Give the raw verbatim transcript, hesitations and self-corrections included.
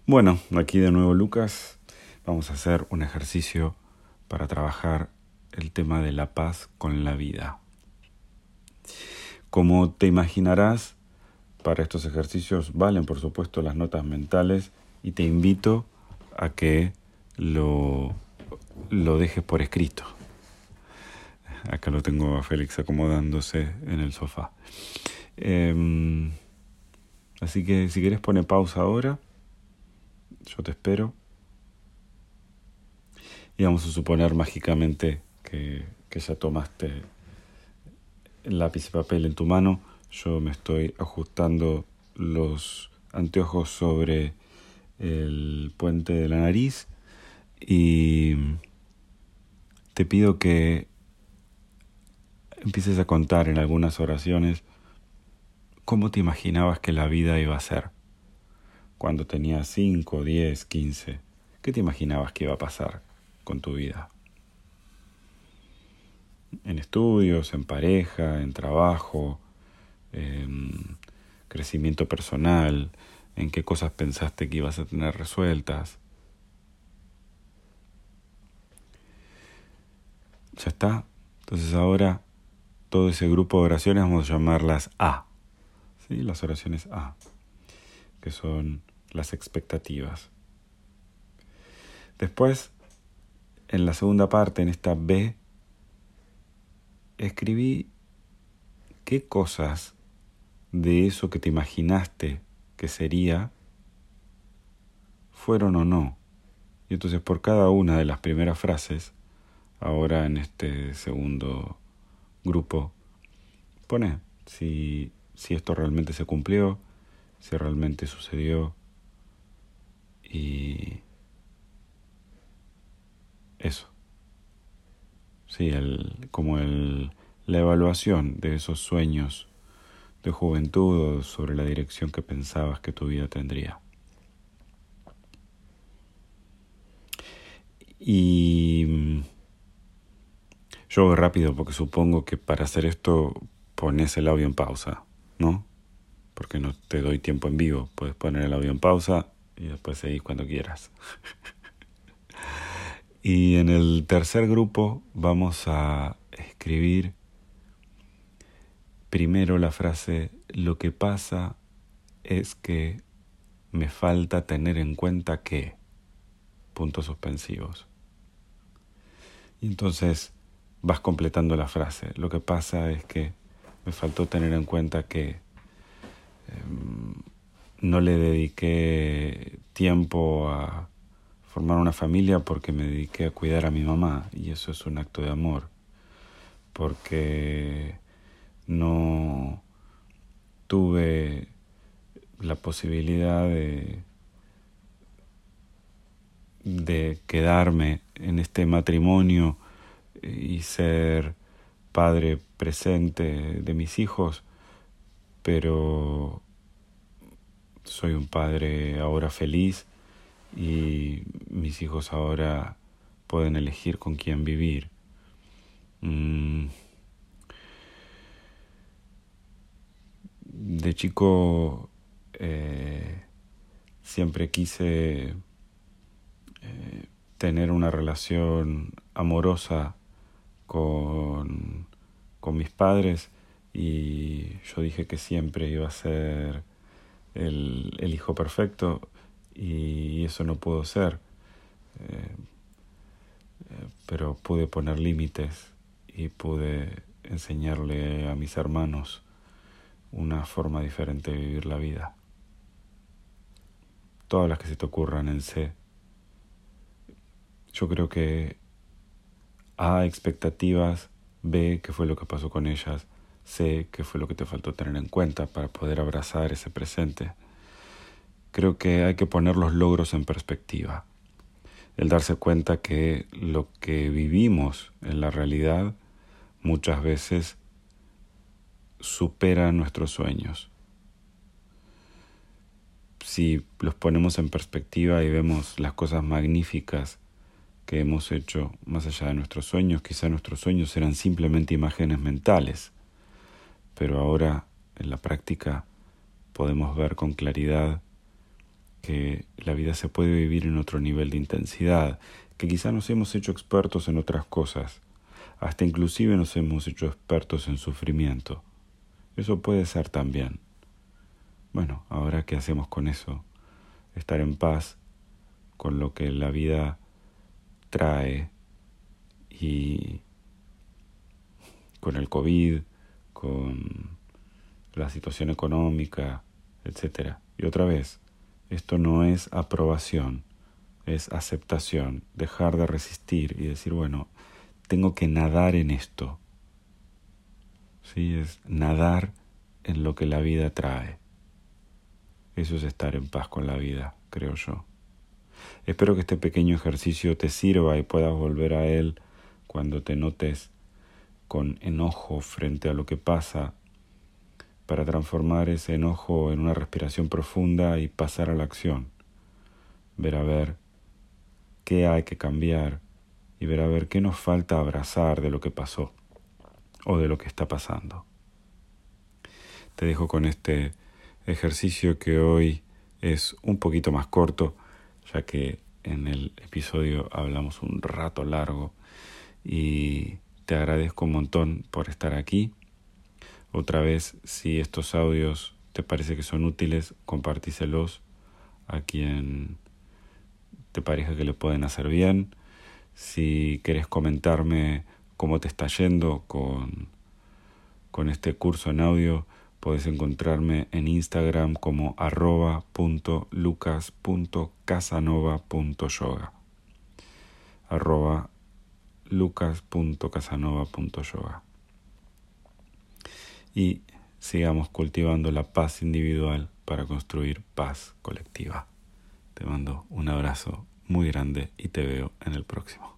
Bueno, aquí de nuevo Lucas. Vamos a hacer un ejercicio para trabajar el tema de la paz con la vida. Como te imaginarás, para estos ejercicios valen por supuesto las notas mentales y te invito a que lo, lo dejes por escrito. Acá lo tengo a Félix acomodándose en el sofá. Eh, así que si querés pone pausa ahora. Yo te espero. Y vamos a suponer mágicamente que, que ya tomaste el lápiz y papel en tu mano. Yo me estoy ajustando los anteojos sobre el puente de la nariz y te pido que empieces a contar en algunas oraciones cómo te imaginabas que la vida iba a ser. Cuando tenías cinco, diez, quince, ¿qué te imaginabas que iba a pasar con tu vida? En estudios, en pareja, en trabajo, en crecimiento personal, en qué cosas pensaste que ibas a tener resueltas. ¿Ya está? Entonces ahora todo ese grupo de oraciones vamos a llamarlas A. ¿Sí? Las oraciones A, que son las expectativas. Después, en la segunda parte, en esta B, escribí qué cosas de eso que te imaginaste que sería fueron o no. Y entonces por cada una de las primeras frases, ahora en este segundo grupo, pone si, si esto realmente se cumplió, si realmente sucedió y eso. Sí, el, como el, la evaluación de esos sueños de juventud o sobre la dirección que pensabas que tu vida tendría. Y yo voy rápido porque supongo que para hacer esto pones el audio en pausa, ¿no? Porque no te doy tiempo en vivo. Puedes poner el audio en pausa y después seguir cuando quieras. Y en el tercer grupo vamos a escribir primero la frase: lo que pasa es que me falta tener en cuenta que... puntos suspensivos. Y entonces vas completando la frase. Lo que pasa es que me faltó tener en cuenta que eh, no le dediqué tiempo a formar una familia porque me dediqué a cuidar a mi mamá, y eso es un acto de amor. Porque no tuve la posibilidad de de quedarme en este matrimonio y ser padre presente de mis hijos, pero soy un padre ahora feliz y mis hijos ahora pueden elegir con quién vivir. Mm. De chico eh, siempre quise eh, tener una relación amorosa con, con mis padres, y yo dije que siempre iba a ser el, el hijo perfecto, y eso no pudo ser. Eh, eh, pero pude poner límites y pude enseñarle a mis hermanos una forma diferente de vivir la vida. Todas las que se te ocurran en C. Yo creo que A, expectativas; B, qué fue lo que pasó con ellas; C, qué fue lo que te faltó tener en cuenta para poder abrazar ese presente. Creo que hay que poner los logros en perspectiva. El darse cuenta que lo que vivimos en la realidad muchas veces supera nuestros sueños. Si los ponemos en perspectiva y vemos las cosas magníficas que hemos hecho más allá de nuestros sueños, quizá nuestros sueños eran simplemente imágenes mentales, pero ahora en la práctica podemos ver con claridad que la vida se puede vivir en otro nivel de intensidad, que quizá nos hemos hecho expertos en otras cosas, hasta inclusive nos hemos hecho expertos en sufrimiento. Eso puede ser también. Bueno, ahora ¿qué hacemos con eso? Estar en paz con lo que la vida trae y con el COVID, con la situación económica, etcétera. Y otra vez, esto no es aprobación, es aceptación, dejar de resistir y decir, bueno, tengo que nadar en esto. Sí, es nadar en lo que la vida trae. Eso es estar en paz con la vida, creo yo. Espero que este pequeño ejercicio te sirva y puedas volver a él cuando te notes con enojo frente a lo que pasa, para transformar ese enojo en una respiración profunda y pasar a la acción. Ver a ver qué hay que cambiar y ver a ver qué nos falta abrazar de lo que pasó o de lo que está pasando. Te dejo con este ejercicio que hoy es un poquito más corto, ya que en el episodio hablamos un rato largo, y te agradezco un montón por estar aquí. Otra vez, si estos audios te parece que son útiles, compartíselos a quien te parezca que le pueden hacer bien. Si querés comentarme cómo te está yendo con, con este curso en audio, podés encontrarme en Instagram como arroba punto lucas punto casanova punto yoga. arroba lucas punto casanova punto yoga. Y sigamos cultivando la paz individual para construir paz colectiva. Te mando un abrazo muy grande y te veo en el próximo.